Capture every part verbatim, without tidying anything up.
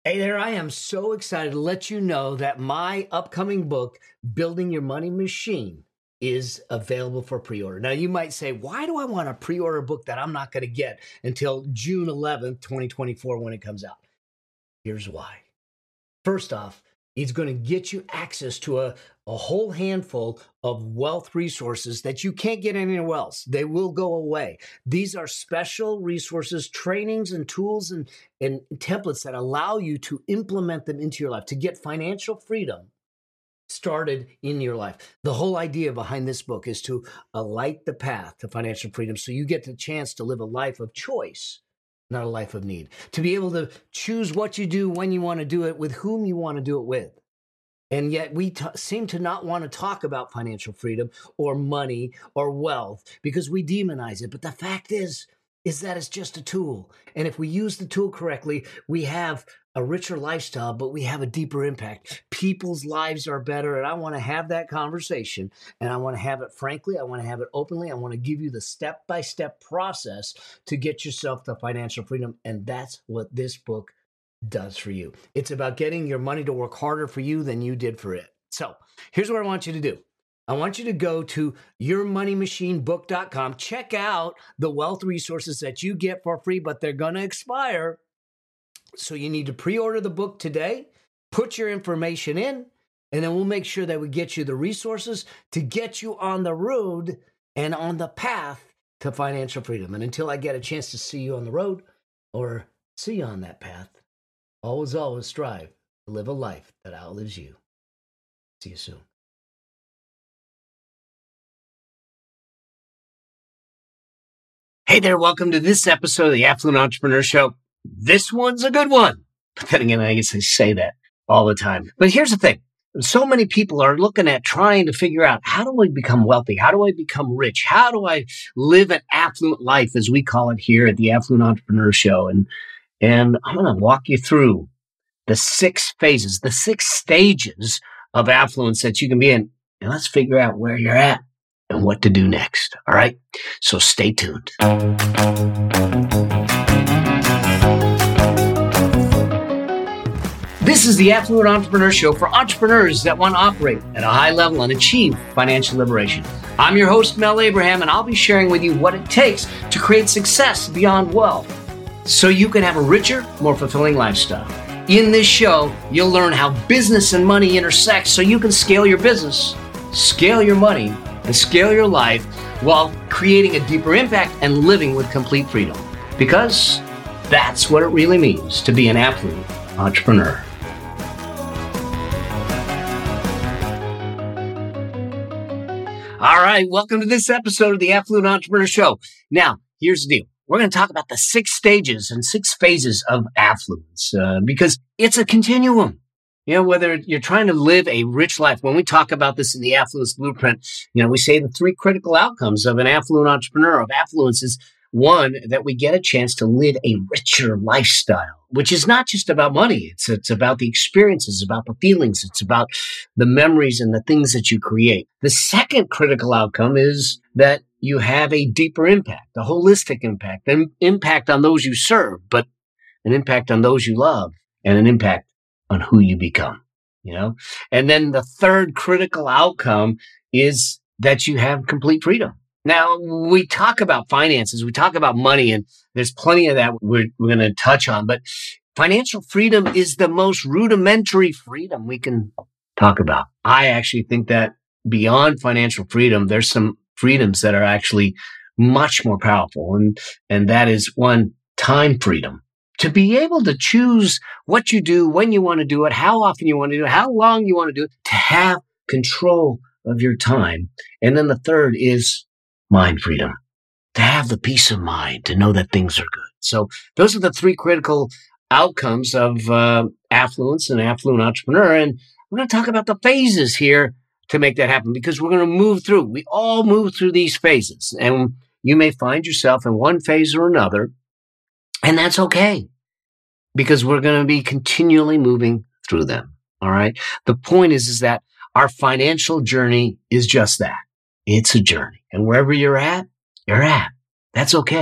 Hey there, I am so excited to let you know that my upcoming book, Building Your Money Machine, is available for pre-order. Now, you might say, why do I want to pre-order a book that I'm not going to get until June eleventh, twenty twenty-four when it comes out? Here's why. First off, it's going to get you access to a, a whole handful of wealth resources that you can't get anywhere else. They will go away. These are special resources, trainings, and tools and, and templates that allow you to implement them into your life, to get financial freedom started in your life. The whole idea behind this book is to alight the path to financial freedom so you get the chance to live a life of choice, not a life of need. To be able to choose what you do, when you want to do it, with whom you want to do it with. And yet we t- seem to not want to talk about financial freedom or money or wealth because we demonize it. But the fact is, is that it's just a tool. And if we use the tool correctly, we have a richer lifestyle, but we have a deeper impact. People's lives are better. And I want to have that conversation. And I want to have it frankly. I want to have it openly. I want to give you the step-by-step process to get yourself to financial freedom. And that's what this book does for you. It's about getting your money to work harder for you than you did for it. So here's what I want you to do. I want you to go to your money machine book dot com. Check out the wealth resources that you get for free, but they're going to expire. So you need to pre-order the book today, put your information in, and then we'll make sure that we get you the resources to get you on the road and on the path to financial freedom. And until I get a chance to see you on the road or see you on that path, always, always strive to live a life that outlives you. See you soon. Hey there, welcome to this episode of the Affluent Entrepreneur Show. This one's a good one. But then again, I guess I say that all the time. But here's the thing. So many people are looking at trying to figure out, how do I become wealthy? How do I become rich? How do I live an affluent life, as we call it here at the Affluent Entrepreneur Show? And, and I'm going to walk you through the six phases, the six stages of affluence that you can be in. And let's figure out where you're at and what to do next. All right. So stay tuned. This is the Affluent Entrepreneur Show for entrepreneurs that want to operate at a high level and achieve financial liberation. I'm your host, Mel Abraham, and I'll be sharing with you what it takes to create success beyond wealth so you can have a richer, more fulfilling lifestyle. In this show, you'll learn how business and money intersect so you can scale your business, scale your money, and scale your life while creating a deeper impact and living with complete freedom. Because that's what it really means to be an affluent entrepreneur. All right, welcome to this episode of the Affluent Entrepreneur Show. Now, here's the deal. We're going to talk about the six stages and six phases of affluence uh, because it's a continuum. You know, whether you're trying to live a rich life, when we talk about this in the Affluence Blueprint, you know, we say the three critical outcomes of an affluent entrepreneur, of affluence, is one, that we get a chance to live a richer lifestyle, which is not just about money. It's, it's about the experiences, about the feelings. It's about the memories and the things that you create. The second critical outcome is that you have a deeper impact, a holistic impact, an impact on those you serve, but an impact on those you love, and an impact on who you become, you know? And then the third critical outcome is that you have complete freedom. Now, we talk about finances, we talk about money, and there's plenty of that we're, we're going to touch on, but financial freedom is the most rudimentary freedom we can talk about. I actually think that beyond financial freedom, there's some freedoms that are actually much more powerful. And, and that is one, time freedom. To be able to choose what you do, when you want to do it, how often you want to do it, how long you want to do it, to have control of your time. And then the third is mind freedom, to have the peace of mind, to know that things are good. So those are the three critical outcomes of uh, affluence and affluent entrepreneur. And we're going to talk about the phases here to make that happen, because we're going to move through. We all move through these phases, and you may find yourself in one phase or another, and that's okay, because we're going to be continually moving through them. All right. The point is, is that our financial journey is just that. It's a journey. And wherever you're at, you're at. That's okay.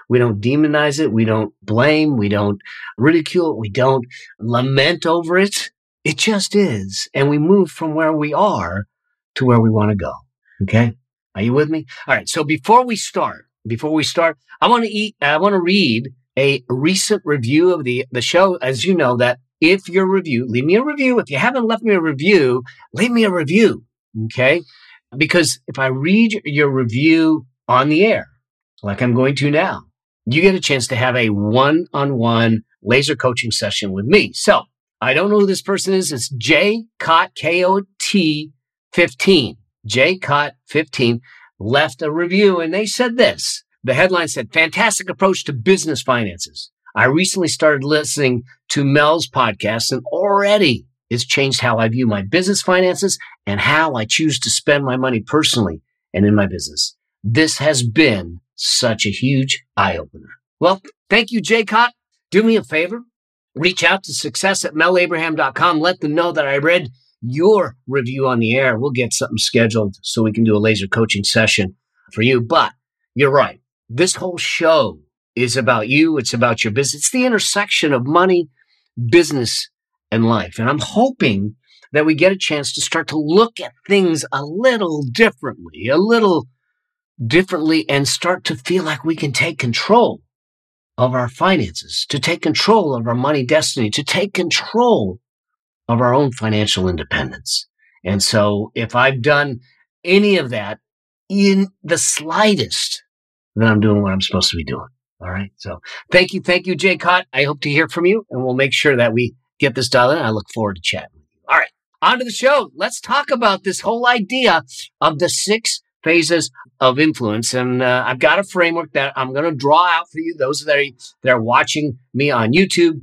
We don't demonize it. We don't blame. We don't ridicule it. We don't lament over it. It just is. And we move from where we are to where we want to go. Okay. Are you with me? All right. So before we start, before we start, I want to eat, I want to read a recent review of the, the show. As you know, that if your review, leave me a review. If you haven't left me a review, leave me a review. Okay. Because if I read your review on the air, like I'm going to now, you get a chance to have a one-on-one laser coaching session with me. So I don't know who this person is. It's J Cott, K O T fifteen. J Cott fifteen left a review and they said this. The headline said, fantastic approach to business finances. I recently started listening to Mel's podcast and already it's changed how I view my business finances and how I choose to spend my money personally and in my business. This has been such a huge eye-opener. Well, thank you, J Cott. Do me a favor. Reach out to success at mel abraham dot com. Let them know that I read your review on the air. We'll get something scheduled so we can do a laser coaching session for you. But you're right. This whole show is about you. It's about your business. It's the intersection of money, business, and life. And I'm hoping that we get a chance to start to look at things a little differently, a little differently, and start to feel like we can take control of our finances, to take control of our money destiny, to take control of our own financial independence. And so if I've done any of that in the slightest, then I'm doing what I'm supposed to be doing. All right. So thank you. Thank you, J Cott. I hope to hear from you and we'll make sure that we get this done. And I look forward to chatting with you. All right. On to the show. Let's talk about this whole idea of the six phases of influence. And uh, I've got a framework that I'm going to draw out for you. Those that are, that are watching me on YouTube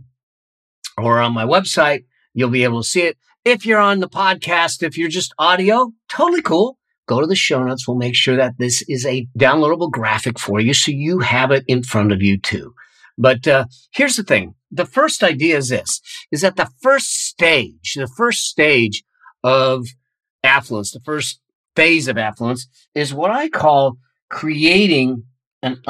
or on my website, you'll be able to see it. If you're on the podcast, if you're just audio, totally cool. Go to the show notes. We'll make sure that this is a downloadable graphic for you so you have it in front of you too. But uh, here's the thing. The first idea is this, is that the first stage, the first stage of affluence, the first phase of affluence is what I call creating an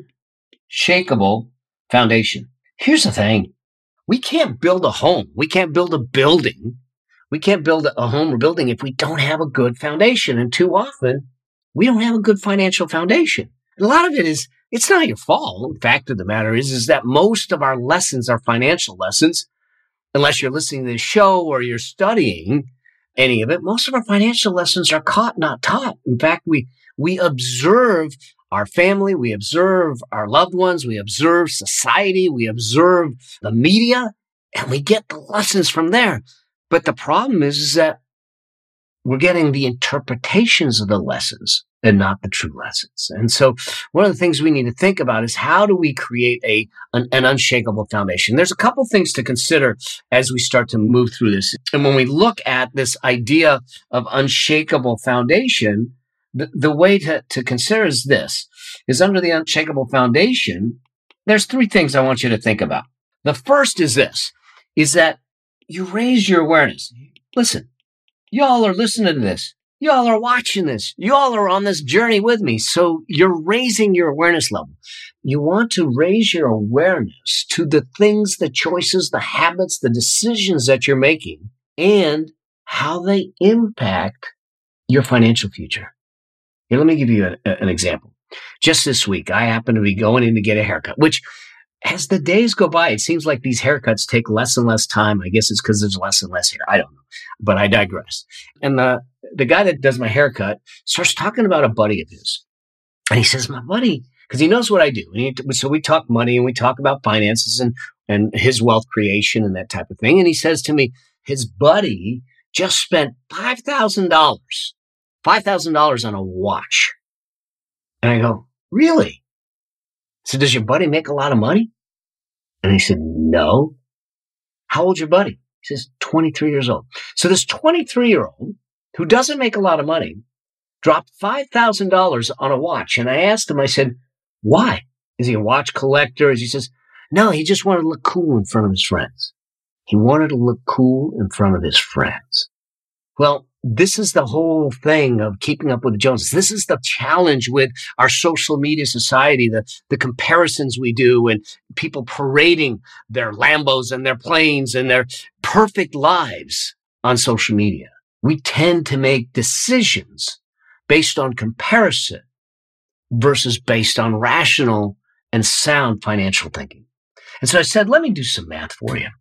unshakable foundation. Here's the thing. We can't build a home. We can't build a building. We can't build a home or building if we don't have a good foundation. And too often, we don't have a good financial foundation. And a lot of it is, it's not your fault. The fact of the matter is, is that most of our lessons are financial lessons. Unless you're listening to this show or you're studying any of it, most of our financial lessons are caught, not taught. In fact, we, we observe our family, we observe our loved ones, we observe society, we observe the media, and we get the lessons from there. But the problem is, is that we're getting the interpretations of the lessons and not the true lessons. And so one of the things we need to think about is how do we create a an, an unshakable foundation? There's a couple things to consider as we start to move through this. And when we look at this idea of unshakable foundation, the, the way to, to consider is this, is under the unshakable foundation, there's three things I want you to think about. The first is this, is that you raise your awareness. Listen, y'all are listening to this. Y'all are watching this. Y'all are on this journey with me. So you're raising your awareness level. You want to raise your awareness to the things, the choices, the habits, the decisions that you're making and how they impact your financial future. Here, let me give you a, a, an example. Just this week, I happen to be going in to get a haircut, which as the days go by, it seems like these haircuts take less and less time. I guess it's because there's less and less hair. I don't know, but I digress. And the, the guy that does my haircut starts talking about a buddy of his. And he says, my buddy, because he knows what I do. And he, so we talk money and we talk about finances and, and his wealth creation and that type of thing. And he says to me, his buddy just spent five thousand dollars, five thousand dollars on a watch. And I go, really? So does your buddy make a lot of money? And he said, no. How old's your buddy? He says, twenty-three years old. So this twenty-three-year-old who doesn't make a lot of money dropped five thousand dollars on a watch. And I asked him, I said, why? Is he a watch collector? He says, no, he just wanted to look cool in front of his friends. He wanted to look cool in front of his friends. Well, this is the whole thing of keeping up with the Joneses. This is the challenge with our social media society, the, the comparisons we do and people parading their Lambos and their planes and their perfect lives on social media. We tend to make decisions based on comparison versus based on rational and sound financial thinking. And so I said, let me do some math for you.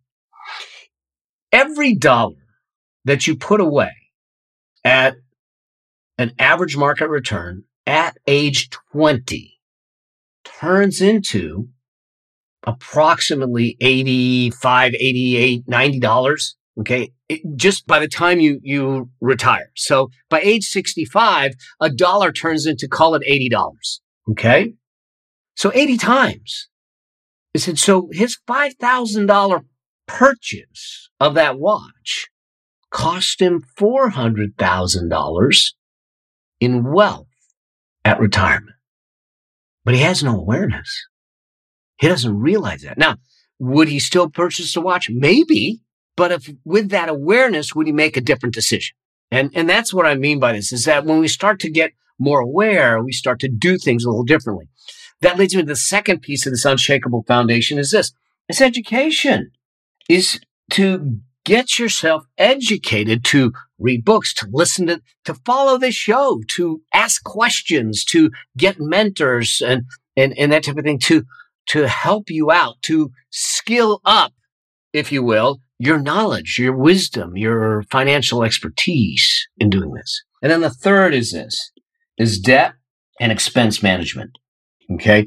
Every dollar that you put away at an average market return at age twenty turns into approximately eighty-five, eighty-eight, ninety dollars. Okay. It, just by the time you, you retire. So by age sixty-five, a dollar turns into, call it eighty dollars. Okay. So eighty times. I said, so his five thousand dollars purchase of that watch cost him four hundred thousand dollars in wealth at retirement. But he has no awareness. He doesn't realize that. Now, would he still purchase the watch? Maybe. But if with that awareness, would he make a different decision? And, and that's what I mean by this, is that when we start to get more aware, we start to do things a little differently. That leads me to the second piece of this unshakable foundation is this. It's education. Is to get yourself educated, to read books, to listen to, to follow this show, to ask questions, to get mentors and, and, and that type of thing, to, to help you out, to skill up, if you will, your knowledge, your wisdom, your financial expertise in doing this. And then the third is this, is debt and expense management. Okay.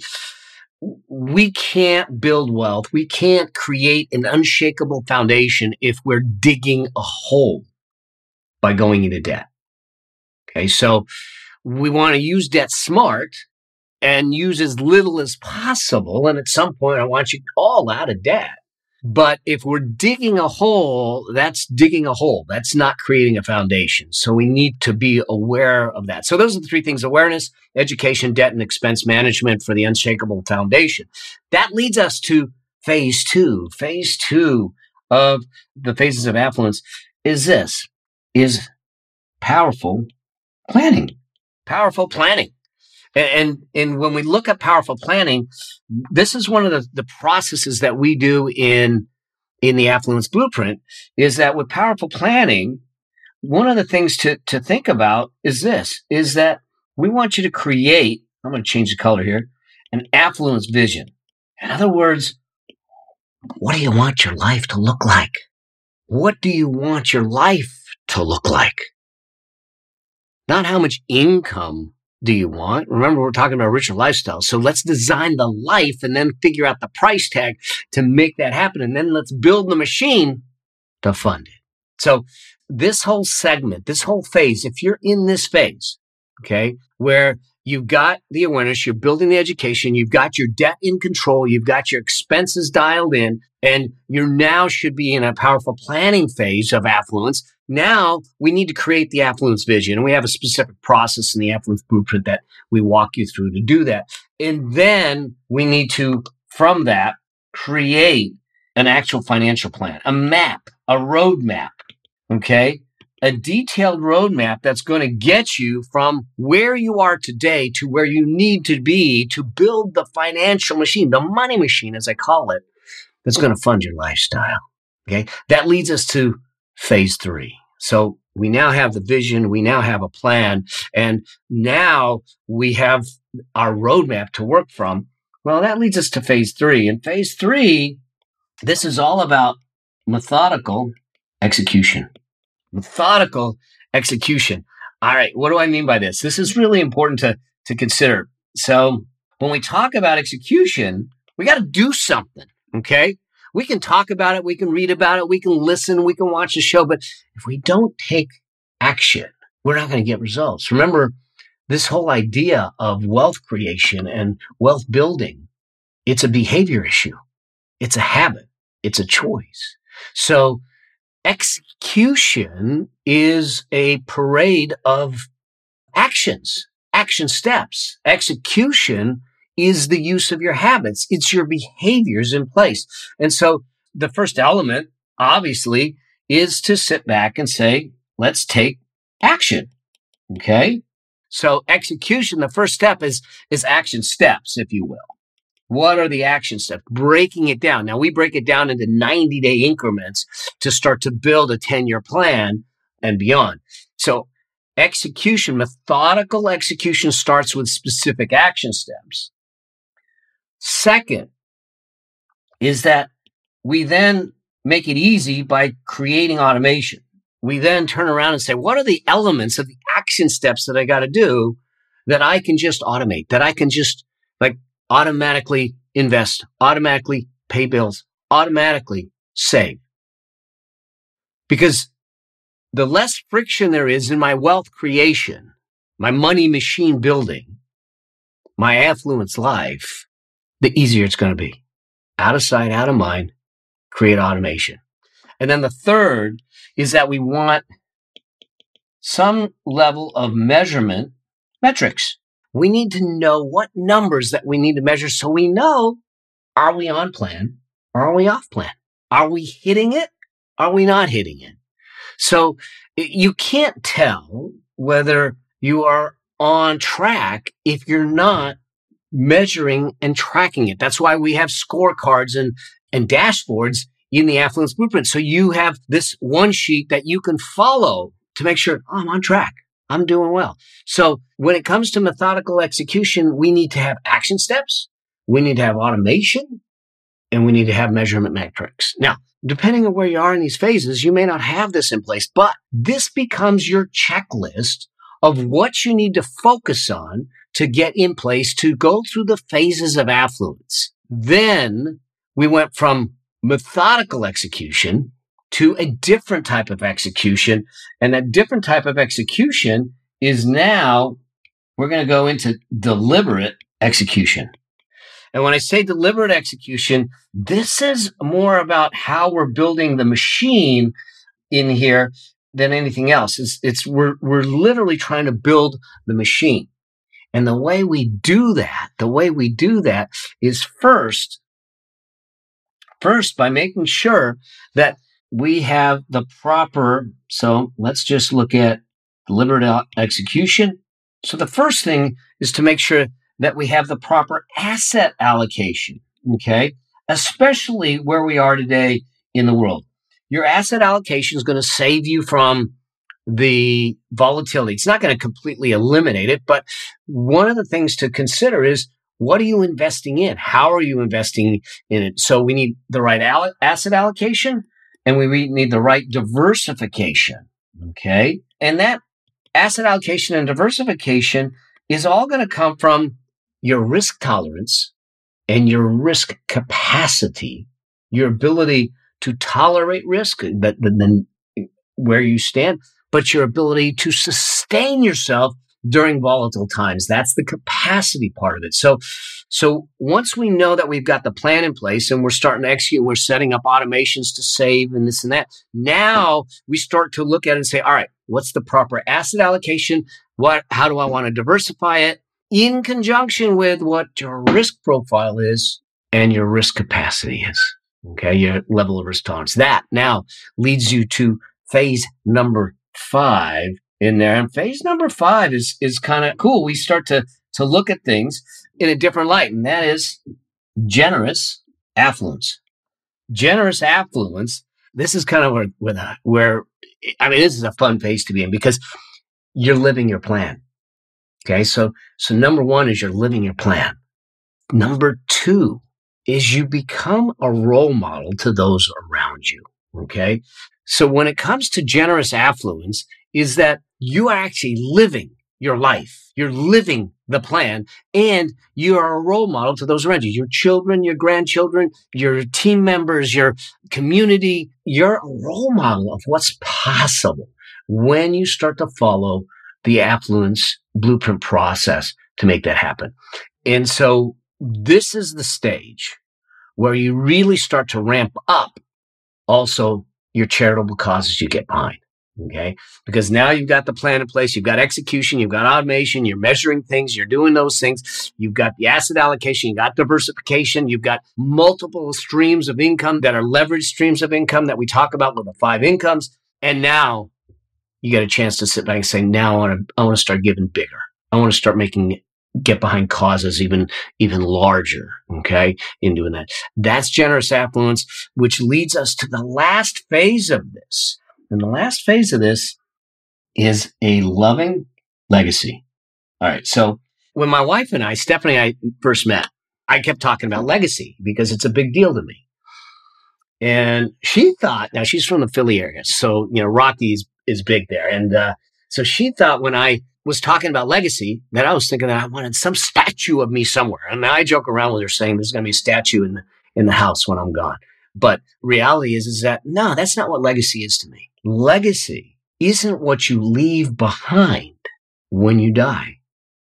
We can't build wealth. We can't create an unshakable foundation if we're digging a hole by going into debt. Okay. So we want to use debt smart and use as little as possible. And at some point, I want you all out of debt. But if we're digging a hole, that's digging a hole. That's not creating a foundation. So we need to be aware of that. So those are the three things: awareness, education, debt, and expense management for the unshakable foundation. That leads us to phase two. Phase two of the phases of affluence is this, is powerful planning. Powerful planning. And, and when we look at powerful planning, this is one of the, the processes that we do in, in the Affluence Blueprint, is that with powerful planning, one of the things to, to think about is this, is that we want you to create, I'm going to change the color here, an affluence vision. In other words, what do you want your life to look like? What do you want your life to look like? Not how much income do you want? Remember, we're talking about a richer lifestyle. So let's design the life and then figure out the price tag to make that happen. And then let's build the machine to fund it. So this whole segment, this whole phase, if you're in this phase, okay, where you've got the awareness, you're building the education, you've got your debt in control, you've got your expenses dialed in, and you now should be in a powerful planning phase of affluence. Now we need to create the affluence vision, and we have a specific process in the Affluence Blueprint that we walk you through to do that. And then we need to, from that, create an actual financial plan, a map, a roadmap, okay? A detailed roadmap that's going to get you from where you are today to where you need to be to build the financial machine, the money machine, as I call it, that's going to fund your lifestyle. Okay. That leads us to phase three. So we now have the vision. We now have a plan. And now we have our roadmap to work from. Well, that leads us to phase three. And phase three, this is all about methodical execution. Methodical execution. All right. What do I mean by this? This is really important to, to consider. So when we talk about execution, we got to do something. Okay. We can talk about it. We can read about it. We can listen. We can watch the show. But if we don't take action, we're not going to get results. Remember, this whole idea of wealth creation and wealth building, it's a behavior issue. It's a habit. It's a choice. So execution is a parade of actions, action steps. Execution is the use of your habits. It's your behaviors in place. And so the first element, obviously, is to sit back and say, let's take action. Okay. So execution, the first step is, is action steps, if you will. What are the action steps? Breaking it down. Now we break it down into ninety day increments to start to build a ten year plan and beyond. So execution, methodical execution starts with specific action steps. Second is that we then make it easy by creating automation. We then turn around and say, what are the elements of the action steps that I got to do that I can just automate, that I can just like automatically invest, automatically pay bills, automatically save? Because the less friction there is in my wealth creation, my money machine building, my affluence life, the easier it's going to be. Out of sight, out of mind, create automation. And then the third is that we want some level of measurement metrics. We need to know what numbers that we need to measure so we know, are we on plan or are we off plan? Are we hitting it? Are we not hitting it? So you can't tell whether you are on track if you're not measuring and tracking it. That's why we have scorecards and, and dashboards in the Affluence Blueprint. So you have this one sheet that you can follow to make sure, oh, I'm on track. I'm doing well. So when it comes to methodical execution, we need to have action steps. We need to have automation, and we need to have measurement metrics. Now, depending on where you are in these phases, you may not have this in place, but this becomes your checklist of what you need to focus on to get in place to go through the phases of affluence. Then we went from methodical execution to a different type of execution. And that different type of execution is now we're going to go into deliberate execution. And when I say deliberate execution, this is more about how we're building the machine in here than anything else. It's, it's we're, we're literally trying to build the machine. And the way we do that, the way we do that is first, first by making sure that we have the proper, so let's just look at deliberate execution. So the first thing is to make sure that we have the proper asset allocation, okay? Especially where we are today in the world. Your asset allocation is going to save you from the volatility. It's not going to completely eliminate it, but one of the things to consider is, what are you investing in? How are you investing in it? So we need the right al- asset allocation, and we need the right diversification, okay? And that asset allocation and diversification is all going to come from your risk tolerance and your risk capacity, your ability to tolerate risk, but then where you stand, but your ability to sustain yourself during volatile times. That's the capacity part of it. So, so once we know that we've got the plan in place and we're starting to execute, we're setting up automations to save and this and that. Now we start to look at it and say, all right, what's the proper asset allocation? What, how do I want to diversify it in conjunction with what your risk profile is and your risk capacity is? Okay. Your level of risk tolerance. That now leads you to phase number five in there. And phase number five is, is kind of cool. We start to, to look at things in a different light, and that is generous affluence. Generous affluence. This is kind of where, where, where, I mean, this is a fun phase to be in because you're living your plan. Okay. So, so number one is you're living your plan. Number two is you become a role model to those around you. Okay. So when it comes to generous affluence, is that you are actually living your life. You're living the plan, and you are a role model to those around you, your children, your grandchildren, your team members, your community. You're a role model of what's possible when you start to follow the affluence blueprint process to make that happen. And so this is the stage where you really start to ramp up also your charitable causes you get behind. Okay. Because now you've got the plan in place. You've got execution. You've got automation. You're measuring things. You're doing those things. You've got the asset allocation. You've got diversification. You've got multiple streams of income that are leveraged streams of income that we talk about with the five incomes. And now you get a chance to sit back and say, now I want to, I want to start giving bigger. I want to start making, get behind causes even, even larger. Okay. In doing that. That's generous affluence, which leads us to the last phase of this. And the last phase of this is a loving legacy. All right. So when my wife and I, Stephanie and I first met, I kept talking about legacy because it's a big deal to me. And she thought, now she's from the Philly area, so, you know, Rocky is, is big there. And uh, so she thought when I was talking about legacy that I was thinking that I wanted some statue of me somewhere. And I joke around with her saying there's going to be a statue in the, in the house when I'm gone. But reality is, is that, no, that's not what legacy is to me. Legacy isn't what you leave behind when you die.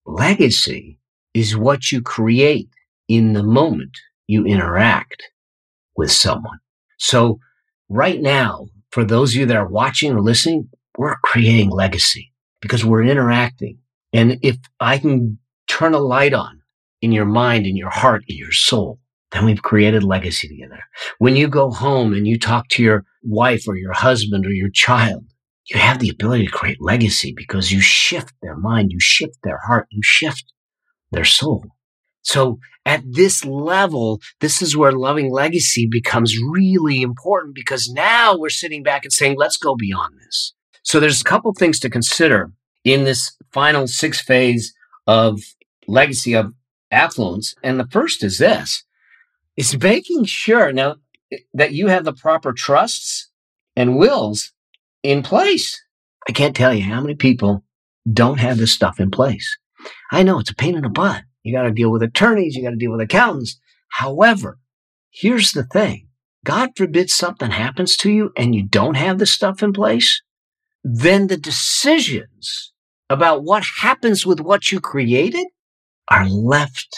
Legacy is what you create in the moment you interact with someone. So right now, for those of you that are watching or listening, we're creating legacy because we're interacting. And if I can turn a light on in your mind, in your heart, in your soul, then we've created legacy together. When you go home and you talk to your wife or your husband or your child, you have the ability to create legacy because you shift their mind, you shift their heart, you shift their soul. So at this level, this is where loving legacy becomes really important because now we're sitting back and saying, let's go beyond this. So there's a couple things to consider in this final sixth phase of legacy of affluence. And the first is this, is making sure now that you have the proper trusts and wills in place. I can't tell you how many people don't have this stuff in place. I know it's a pain in the butt. You got to deal with attorneys. You got to deal with accountants. However, here's the thing. God forbid something happens to you and you don't have this stuff in place. Then the decisions about what happens with what you created are left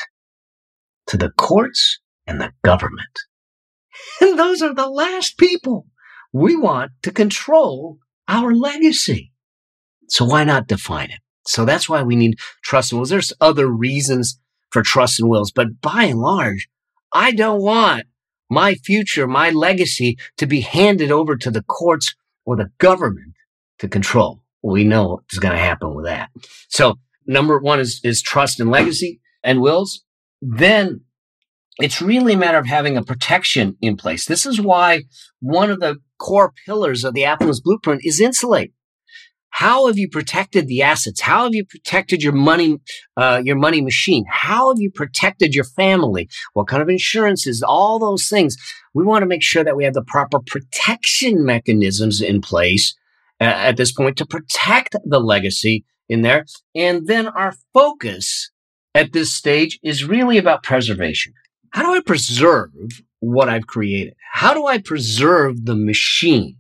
to the courts and the government. And those are the last people we want to control our legacy. So why not define it? So that's why we need trust and wills. There's other reasons for trust and wills, but by and large, I don't want my future, my legacy to be handed over to the courts or the government to control. We know what's going to happen with that. So number one is, is trust and legacy and wills. Then it's really a matter of having a protection in place. This is why one of the core pillars of the Affluence Blueprint is insulate. How have you protected the assets? How have you protected your money, uh, your money machine? How have you protected your family? What kind of insurances? All those things. We want to make sure that we have the proper protection mechanisms in place uh, at this point to protect the legacy in there. And then our focus at this stage is really about preservation. How do I preserve what I've created? How do I preserve the machine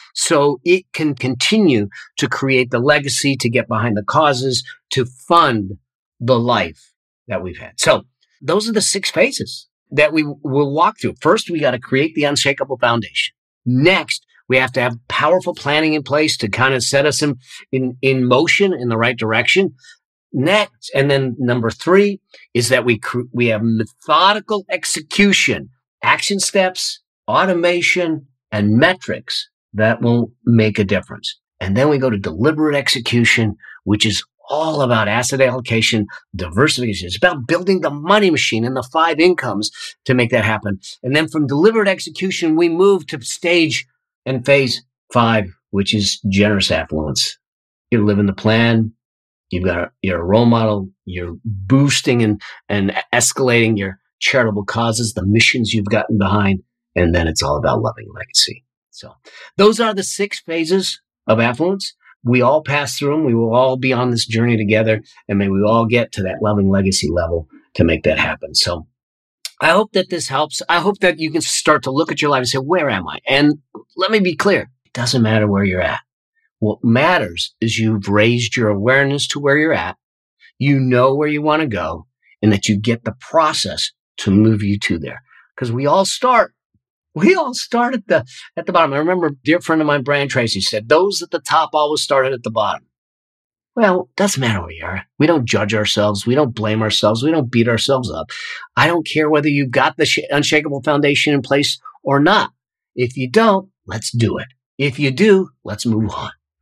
so it can continue to create the legacy, to get behind the causes, to fund the life that we've had? So those are the six phases that we will walk through. First, we got to create the unshakable foundation. Next, we have to have powerful planning in place to kind of set us in, in, in motion in the right direction. Next, and then number three is that we cr- we have methodical execution, action steps, automation, and metrics that will make a difference. And then we go to deliberate execution, which is all about asset allocation, diversification. It's about building the money machine and the five incomes to make that happen. And then from deliberate execution, we move to stage and phase five, which is generous affluence. You're living the plan. You've got a, you're a role model. You're boosting and, and escalating your charitable causes, the missions you've gotten behind. And then it's all about loving legacy. So those are the six phases of affluence. We all pass through them. We will all be on this journey together. And may we all get to that loving legacy level to make that happen. So I hope that this helps. I hope that you can start to look at your life and say, where am I? And let me be clear. It doesn't matter where you're at. What matters is you've raised your awareness to where you're at. You know where you want to go and that you get the process to move you to there. Because we all start, we all start at the, at the bottom. I remember a dear friend of mine, Brian Tracy, said, those at the top always started at the bottom. Well, it doesn't matter where you are. We don't judge ourselves. We don't blame ourselves. We don't beat ourselves up. I don't care whether you've got the sh- unshakable foundation in place or not. If you don't, let's do it. If you do, let's move on.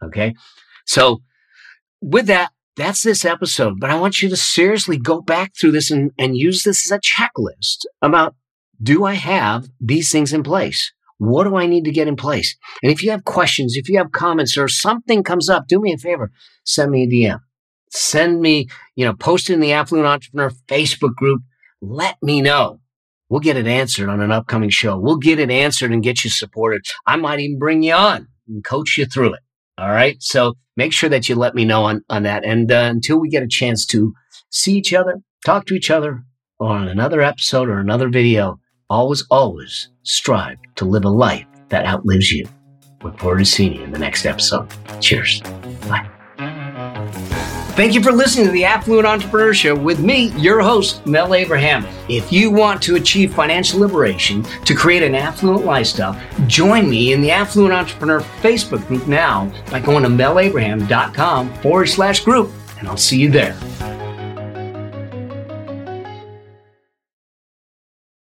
Okay. So with that, that's this episode. But I want you to seriously go back through this and, and use this as a checklist about, do I have these things in place? What do I need to get in place? And if you have questions, if you have comments or something comes up, do me a favor, send me a D M. Send me, you know, post it in the Affluent Entrepreneur Facebook group. Let me know. We'll get it answered on an upcoming show. We'll get it answered and get you supported. I might even bring you on and coach you through it. All right. So make sure that you let me know on, on that. And uh, until we get a chance to see each other, talk to each other on another episode or another video, always, always strive to live a life that outlives you. Look forward to seeing you in the next episode. Cheers. Bye. Thank you for listening to the Affluent Entrepreneur Show with me, your host, Mel Abraham. If you want to achieve financial liberation to create an affluent lifestyle, join me in the Affluent Entrepreneur Facebook group now by going to melabraham.com forward slash group, and I'll see you there.